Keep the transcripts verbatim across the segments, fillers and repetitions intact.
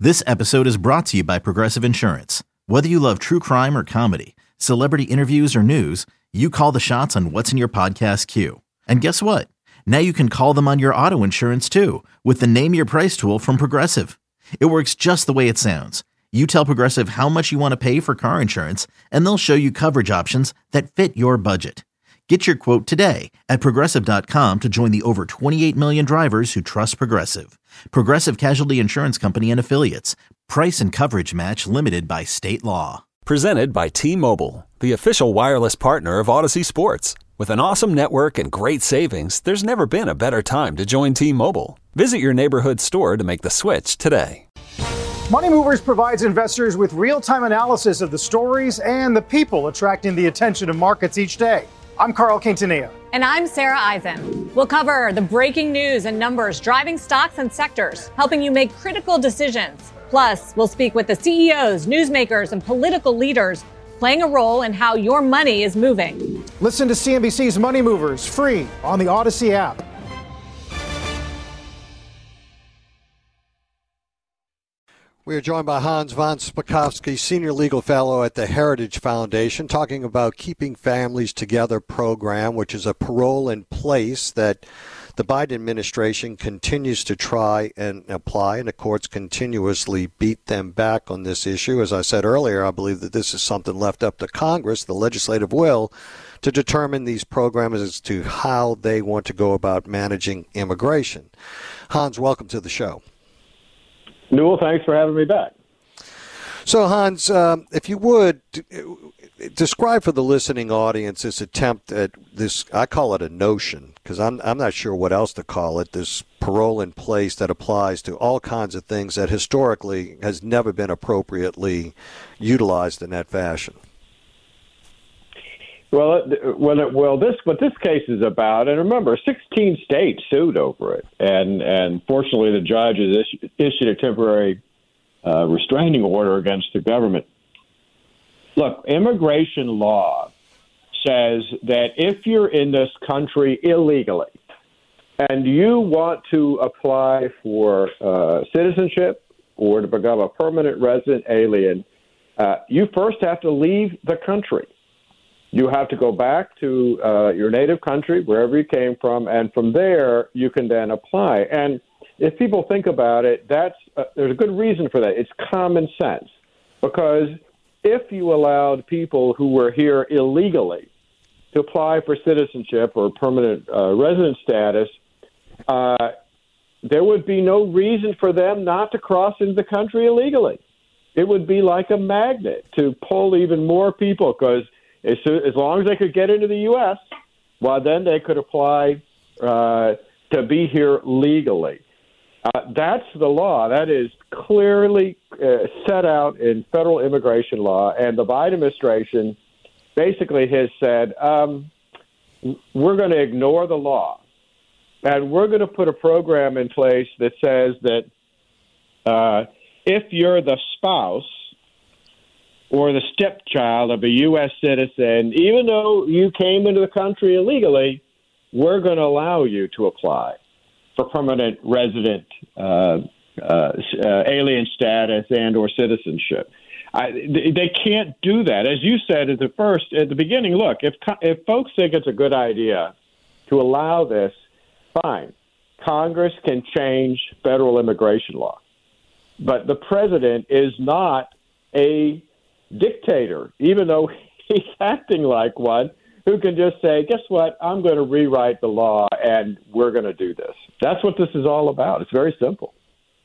This episode is brought to you by Progressive Insurance. Whether you love true crime or comedy, celebrity interviews or news, you call the shots on what's in your podcast queue. And guess what? Now you can call them on your auto insurance too with the Name Your Price tool from Progressive. It works just the way it sounds. You tell Progressive how much you want to pay for car insurance, and they'll show you coverage options that fit your budget. Get your quote today at Progressive dot com to join the over twenty-eight million drivers who trust Progressive. Progressive Casualty Insurance Company and Affiliates. Price and coverage match limited by state law. Presented by T-Mobile, the official wireless partner of Odyssey Sports. With an awesome network and great savings, there's never been a better time to join T-Mobile. Visit your neighborhood store to make the switch today. Money Movers provides investors with real-time analysis of the stories and the people attracting the attention of markets each day. I'm Carl Quintanilla. And I'm Sarah Eisen. We'll cover the breaking news and numbers driving stocks and sectors, helping you make critical decisions. Plus, we'll speak with the C E Os, newsmakers, and political leaders playing a role in how your money is moving. Listen to C N B C's Money Movers free on the Odyssey app. We are joined by Hans von Spakovsky, Senior Legal Fellow at the Heritage Foundation, talking about Keeping Families Together program, which is a parole in place that the Biden administration continues to try and apply, and the courts continuously beat them back on this issue. As I said earlier, I believe that this is something left up to Congress, the legislative will, to determine these programs as to how they want to go about managing immigration. Hans, welcome to the show. Newell, thanks for having me back. So, Hans, um, if you would, describe for the listening audience this attempt at this, I call it a notion, because I'm, I'm not sure what else to call it, this parole in place that applies to all kinds of things that historically has never been appropriately utilized in that fashion. Well, well, well. This what this case is about, and remember, sixteen states sued over it, and and fortunately, the judge has issued, issued a temporary uh, restraining order against the government. Look, immigration law says that if you're in this country illegally and you want to apply for uh, citizenship or to become a permanent resident alien, uh, you first have to leave the country. You have to go back to uh, your native country, wherever you came from, and from there you can then apply. And if people think about it, that's uh, there's a good reason for that. It's common sense, because if you allowed people who were here illegally to apply for citizenship or permanent uh, resident status, uh, there would be no reason for them not to cross into the country illegally. It would be like a magnet to pull even more people, because As, as long as they could get into the U S, well, then they could apply uh, to be here legally. Uh, that's the law. That is clearly uh, set out in federal immigration law, and the Biden administration basically has said, um, we're going to ignore the law, and we're going to put a program in place that says that uh, if you're the spouse or the stepchild of a U S citizen, even though you came into the country illegally, we're going to allow you to apply for permanent resident uh, uh, uh, alien status and or citizenship. I, they can't do that. As you said at the first, at the beginning, look, if if folks think it's a good idea to allow this, fine. Congress can change federal immigration law. But the president is not a dictator, even though he's acting like one, who can just say, guess what, I'm going to rewrite the law and we're going to do this. That's what this is all about. It's very simple.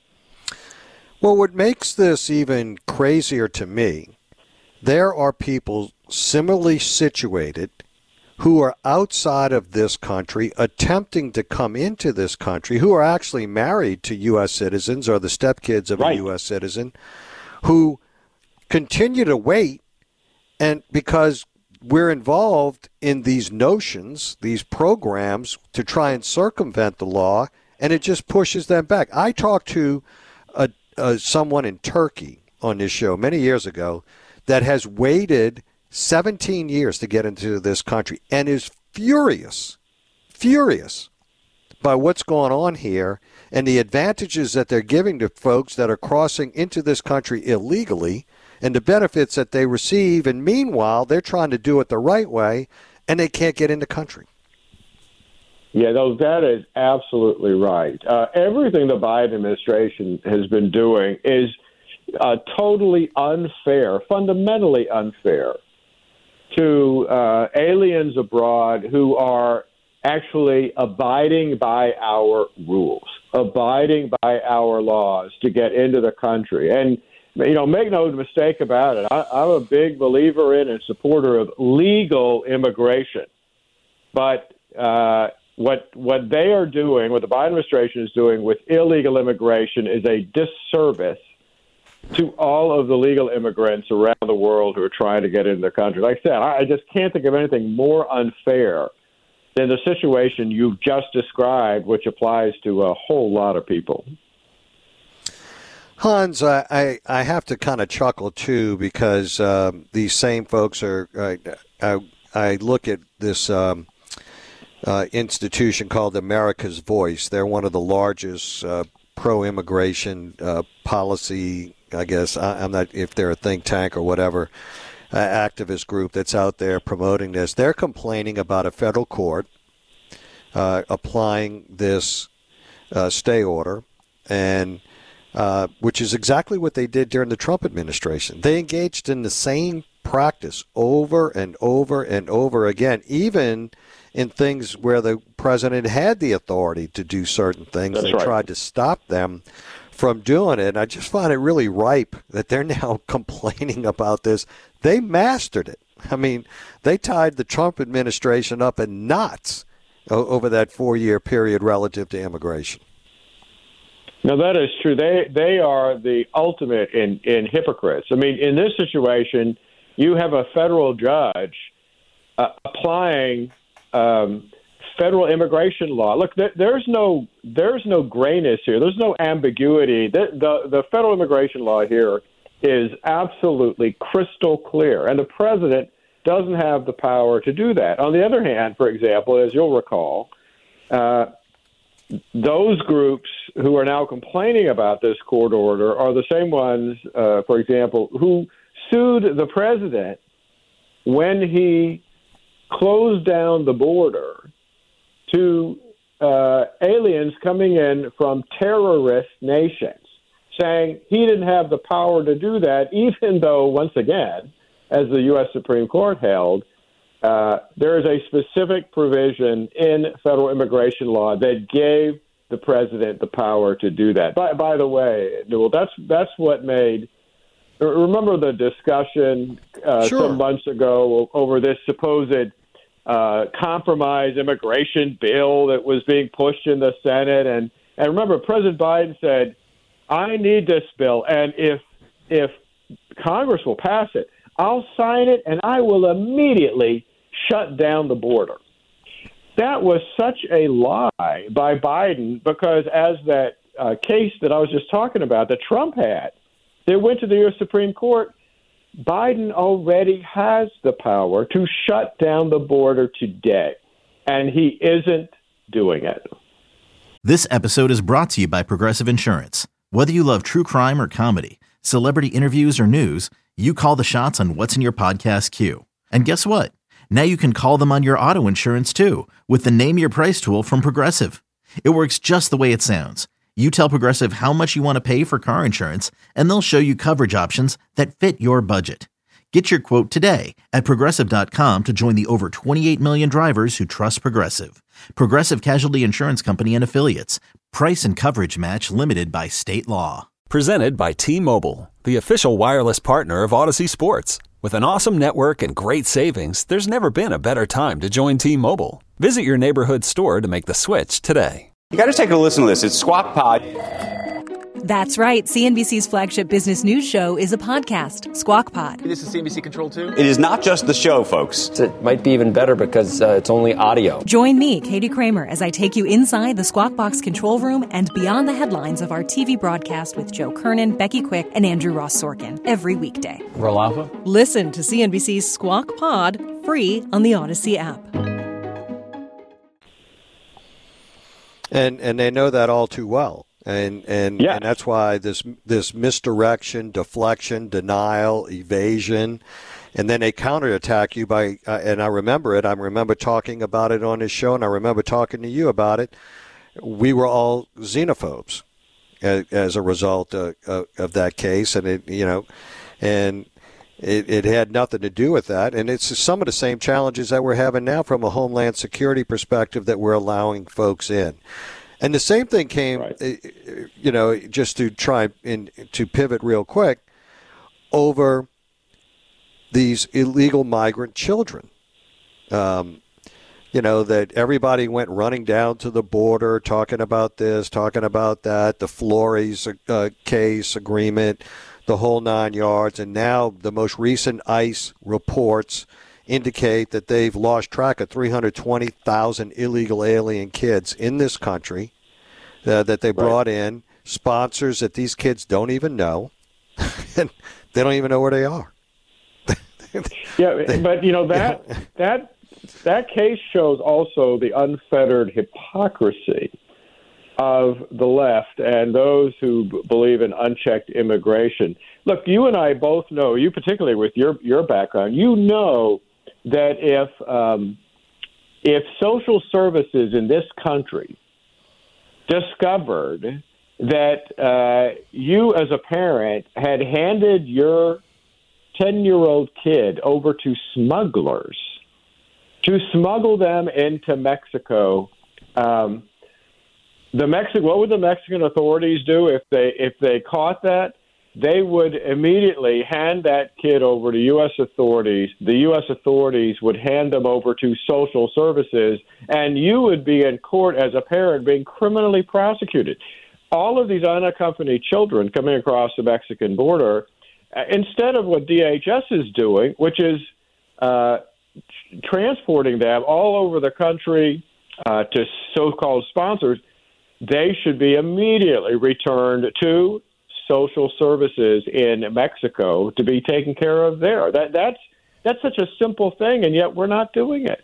Well, what makes this even crazier to me, there are people similarly situated who are outside of this country attempting to come into this country, who are actually married to U S citizens or the stepkids of right. a U S citizen, who continue to wait, and because we're involved in these notions, these programs to try and circumvent the law, and it just pushes them back. I talked to a, a, someone in Turkey on this show many years ago that has waited seventeen years to get into this country and is furious, furious by what's going on here and the advantages that they're giving to folks that are crossing into this country illegally and the benefits that they receive. And meanwhile, they're trying to do it the right way, and they can't get in the country. Yeah, no, that is absolutely right. Uh, everything the Biden administration has been doing is uh, totally unfair, fundamentally unfair to uh, aliens abroad who are actually abiding by our rules, abiding by our laws to get into the country. And, you know, make no mistake about it, I, I'm a big believer in and supporter of legal immigration. But uh, what what they are doing, what the Biden administration is doing with illegal immigration is a disservice to all of the legal immigrants around the world who are trying to get into the country. Like I said, I just can't think of anything more unfair than the situation you've just described, which applies to a whole lot of people. Hans, I, I, I have to kind of chuckle, too, because um, these same folks are I, I, I look at this um, uh, institution called America's Voice. They're one of the largest uh, pro-immigration uh, policy, I guess, I, I'm not if they're a think tank or whatever, uh, activist group that's out there promoting this. They're complaining about a federal court uh, applying this uh, stay order, and uh, which is exactly what they did during the Trump administration. They engaged in the same practice over and over and over again, even in things where the president had the authority to do certain things. That's they right. tried to stop them from doing it. And I just find it really ripe that they're now complaining about this. They mastered it. I mean, they tied the Trump administration up in knots o- over that four-year period relative to immigration. No, that is true. They they are the ultimate in, in hypocrites. I mean, in this situation, you have a federal judge uh, applying um, federal immigration law. Look, there, there's no there's no grayness here. There's no ambiguity. The, the the federal immigration law here is absolutely crystal clear, and the president doesn't have the power to do that. On the other hand, for example, as you'll recall, uh, those groups who are now complaining about this court order are the same ones, uh, for example, who sued the president when he closed down the border to uh, aliens coming in from terrorist nations, saying he didn't have the power to do that, even though, once again, as the U S Supreme Court held, uh, there is a specific provision in federal immigration law that gave the president the power to do that. By, by the way, Newell, that's that's what made. Remember the discussion uh, Sure. some months ago over this supposed uh, compromise immigration bill that was being pushed in the Senate, and and remember President Biden said, "I need this bill, and if if Congress will pass it, I'll sign it, and I will immediately shut down the border." That was such a lie by Biden because, as that uh, case that I was just talking about that Trump had, they went to the U S Supreme Court. Biden already has the power to shut down the border today, and he isn't doing it. This episode is brought to you by Progressive Insurance. Whether you love true crime or comedy, celebrity interviews or news, you call the shots on what's in your podcast queue. And guess what? Now you can call them on your auto insurance too with the Name Your Price tool from Progressive. It works just the way it sounds. You tell Progressive how much you want to pay for car insurance, and they'll show you coverage options that fit your budget. Get your quote today at Progressive dot com to join the over twenty-eight million drivers who trust Progressive. Progressive Casualty Insurance Company and Affiliates. Price and coverage match limited by state law. Presented by T-Mobile, the official wireless partner of Odyssey Sports. With an awesome network and great savings, there's never been a better time to join T-Mobile. Visit your neighborhood store to make the switch today. You got to take a listen to this. It's Squawk Pod. That's right. C N B C's flagship business news show is a podcast, Squawk Pod. This is C N B C Control two. It is not just the show, folks. It might be even better because uh, it's only audio. Join me, Katie Kramer, as I take you inside the Squawk Box control room and beyond the headlines of our T V broadcast with Joe Kernan, Becky Quick, and Andrew Ross Sorkin every weekday. Roll Alpha. Listen to C N B C's Squawk Pod free on the Odyssey app. And and they know that all too well. And and, yeah. and that's why this this misdirection, deflection, denial, evasion, and then they counterattack you by, uh, and I remember it, I remember talking about it on this show, and I remember talking to you about it. We were all xenophobes as, as a result of, of, of that case, and it, you know, and it, it had nothing to do with that. And it's some of the same challenges that we're having now from a Homeland Security perspective that we're allowing folks in. And the same thing came, right. you know, just to try and to pivot real quick, over these illegal migrant children. Um, you know, that everybody went running down to the border talking about this, talking about that, the Flores uh, case agreement, the whole nine yards. And now the most recent ICE reports indicate that they've lost track of three hundred twenty thousand illegal alien kids in this country uh, that they brought right. in, sponsors that these kids don't even know, and they don't even know where they are. yeah, but, you know, that that that case shows also the unfettered hypocrisy of the left and those who b- believe in unchecked immigration. Look, you and I both know, you particularly with your, your background, you know that if um, if social services in this country discovered that uh, you as a parent had handed your ten-year-old kid over to smugglers to smuggle them into Mexico, um, the Mexican what would the Mexican authorities do if they if they caught that? They would immediately hand that kid over to U S authorities. The U S authorities would hand them over to social services, and you would be in court as a parent being criminally prosecuted. All of these unaccompanied children coming across the Mexican border, instead of what D H S is doing, which is uh, transporting them all over the country uh, to so-called sponsors, they should be immediately returned to social services in Mexico to be taken care of there. That that's that's such a simple thing, and yet we're not doing it.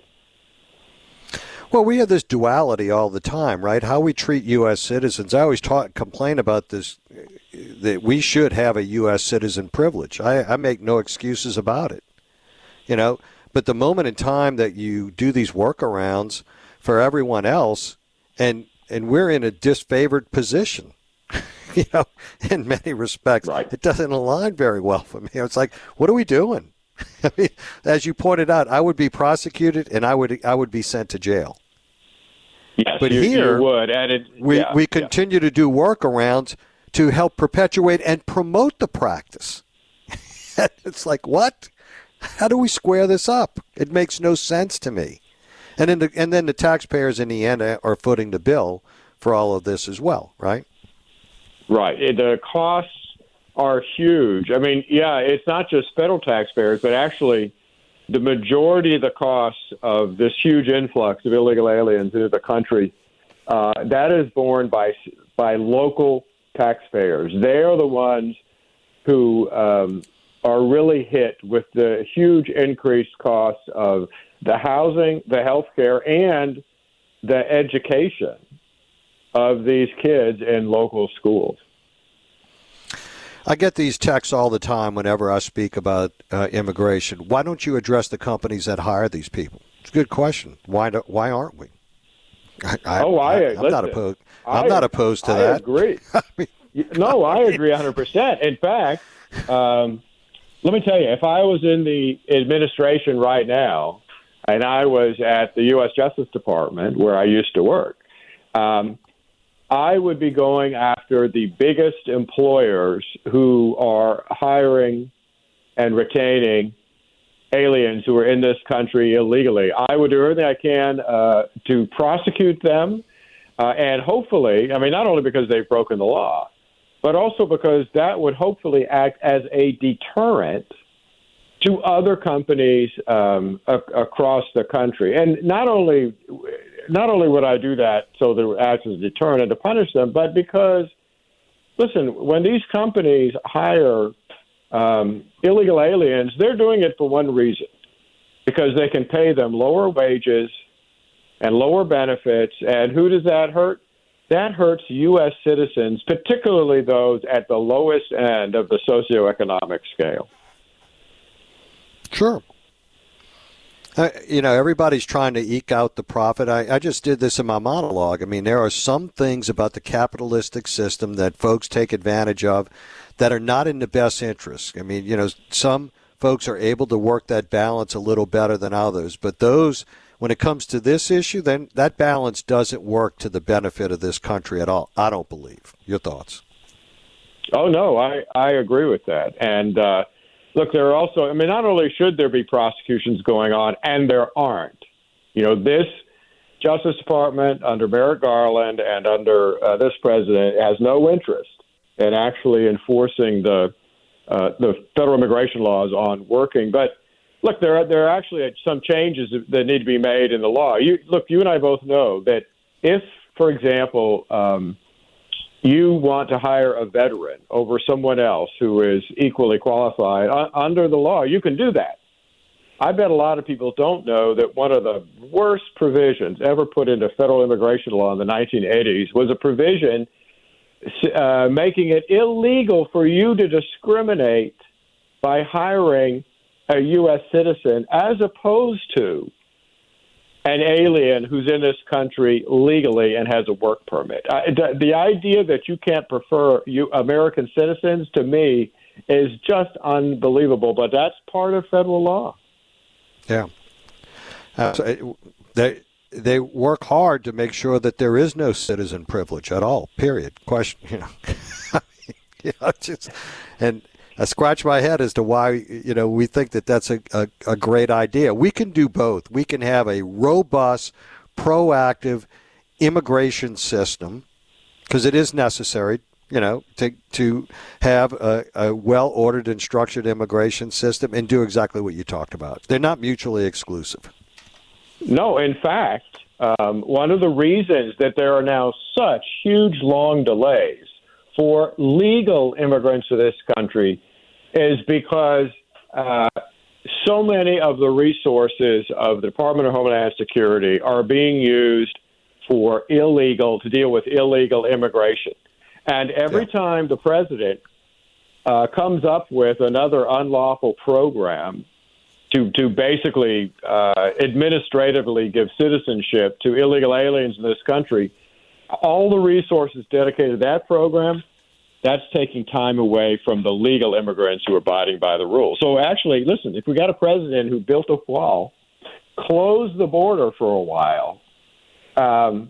Well, we have this duality all the time, right? How we treat U S citizens. I always talk, complain about this, that we should have a U S citizen privilege. I, I make no excuses about it, you know. But the moment in time that you do these workarounds for everyone else, and and we're in a disfavored position, you know, in many respects, right. It doesn't align very well for me. It's like, what are we doing? I mean, as you pointed out, I would be prosecuted and I would I would be sent to jail. Yes, but you, here you would. And it, we yeah, we continue yeah. to do workarounds to help perpetuate and promote the practice. It's like, what? How do we square this up? It makes no sense to me. And then the, and then the taxpayers in the end are footing the bill for all of this as well, right? Right. The costs are huge. I mean, yeah, it's not just federal taxpayers, but actually the majority of the costs of this huge influx of illegal aliens into the country, uh, that is borne by by local taxpayers. They are the ones who um, are really hit with the huge increased costs of the housing, the health care, and the education of these kids in local schools. I get these texts all the time whenever I speak about uh, immigration. Why don't you address the companies that hire these people? It's a good question. Why do, why aren't we? I, I, oh, I, I I'm listen, not opposed. I'm I, not opposed to I that. Agree. I agree. No, I agree one hundred percent. In fact, um, let me tell you, if I was in the administration right now and I was at the U S Justice Department where I used to work, um, I would be going after the biggest employers who are hiring and retaining aliens who are in this country illegally. I would do everything I can uh, to prosecute them, uh, and hopefully, I mean, not only because they've broken the law, but also because that would hopefully act as a deterrent to other companies um, a- across the country. And not only not only would I do that so that it acts as a deterrent and to punish them, but because, listen, when these companies hire um, illegal aliens, they're doing it for one reason, because they can pay them lower wages and lower benefits. And who does that hurt? that hurts U S citizens, particularly those at the lowest end of the socioeconomic scale. Sure. Uh, you know, everybody's trying to eke out the profit. I, I just did this in my monologue. I mean, there are some things about the capitalistic system that folks take advantage of that are not in the best interest. I mean, you know, some folks are able to work that balance a little better than others. But those, when it comes to this issue, then that balance doesn't work to the benefit of this country at all, I don't believe. Your thoughts? Oh, no, I, I agree with that. And, uh, look, there are also, I mean, not only should there be prosecutions going on, and there aren't. You know, this Justice Department under Merrick Garland and under uh, this president has no interest in actually enforcing the uh, the federal immigration laws on working. But look, there are there are actually some changes that need to be made in the law. You look, you and I both know that if, for example, um, you want to hire a veteran over someone else who is equally qualified uh, under the law, you can do that. I bet a lot of people don't know that one of the worst provisions ever put into federal immigration law in the nineteen eighties was a provision uh, making it illegal for you to discriminate by hiring a U S citizen as opposed to an alien who's in this country legally and has a work permit. Uh, the, the idea that you can't prefer you American citizens, to me, is just unbelievable. But that's part of federal law. Yeah. Uh, they they work hard to make sure that there is no citizen privilege at all, period. Question, you know. you know just, and I scratch my head as to why, you know, we think that that's a, a, a great idea. We can do both. We can have a robust, proactive immigration system, because it is necessary, you know, to to have a, a well-ordered and structured immigration system and do exactly what you talked about. They're not mutually exclusive. No, in fact, um, one of the reasons that there are now such huge, long delays for legal immigrants to this country is because uh, so many of the resources of the Department of Homeland Security are being used for illegal, to deal with illegal immigration. And every yeah. time the president uh, comes up with another unlawful program to, to basically uh, administratively give citizenship to illegal aliens in this country, all the resources dedicated to that program, that's taking time away from the legal immigrants who are abiding by the rules. So actually, listen, if we got a president who built a wall, closed the border for a while, um,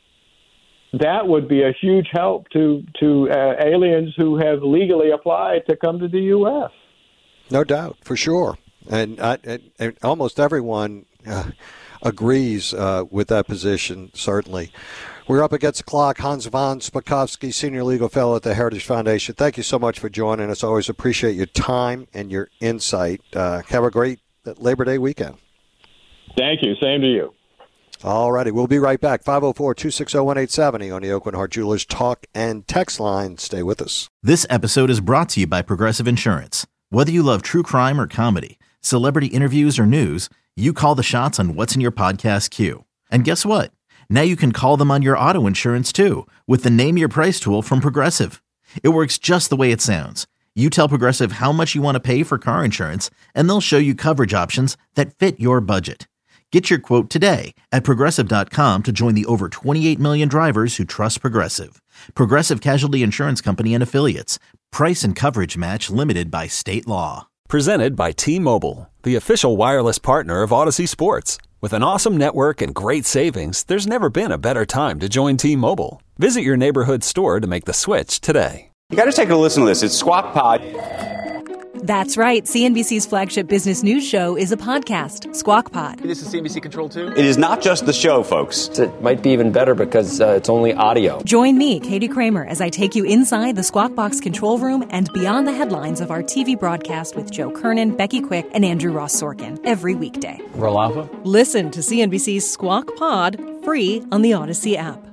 that would be a huge help to, to uh, aliens who have legally applied to come to the U S. No doubt, for sure. And, I, and, and almost everyone uh, agrees uh, with that position, certainly. We're up against the clock. Hans von Spakovsky, Senior Legal Fellow at the Heritage Foundation. Thank you so much for joining us. Always appreciate your time and your insight. Uh, have a great Labor Day weekend. Thank you. Same to you. All righty. We'll be right back. five oh four, two six oh, one eight seven oh on the Aucoin Hart Jewelers Talk and Text line. Stay with us. This episode is brought to you by Progressive Insurance. Whether you love true crime or comedy, celebrity interviews or news, you call the shots on what's in your podcast queue. And guess what? Now you can call them on your auto insurance, too, with the Name Your Price tool from Progressive. It works just the way it sounds. You tell Progressive how much you want to pay for car insurance, and they'll show you coverage options that fit your budget. Get your quote today at Progressive dot com to join the over twenty-eight million drivers who trust Progressive. Progressive Casualty Insurance Company and Affiliates. Price and coverage match limited by state law. Presented by T-Mobile, the official wireless partner of Odyssey Sports. With an awesome network and great savings, there's never been a better time to join T-Mobile. Visit your neighborhood store to make the switch today. You got to take a listen to this. It's Squawk Pod. That's right. C N B C's flagship business news show is a podcast, Squawk Pod. This is C N B C Control two? It is not just the show, folks. It might be even better because uh, it's only audio. Join me, Katie Kramer, as I take you inside the Squawk Box control room and beyond the headlines of our T V broadcast with Joe Kernan, Becky Quick, and Andrew Ross Sorkin every weekday. Roll Alpha? Listen to C N B C's Squawk Pod free on the Odyssey app.